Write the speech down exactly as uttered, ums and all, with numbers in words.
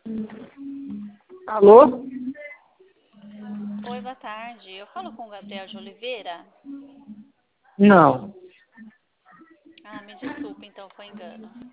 Alô? Oi, boa tarde. Eu falo com o Gabriel de Oliveira. Não. Ah, me desculpe, então foi engano.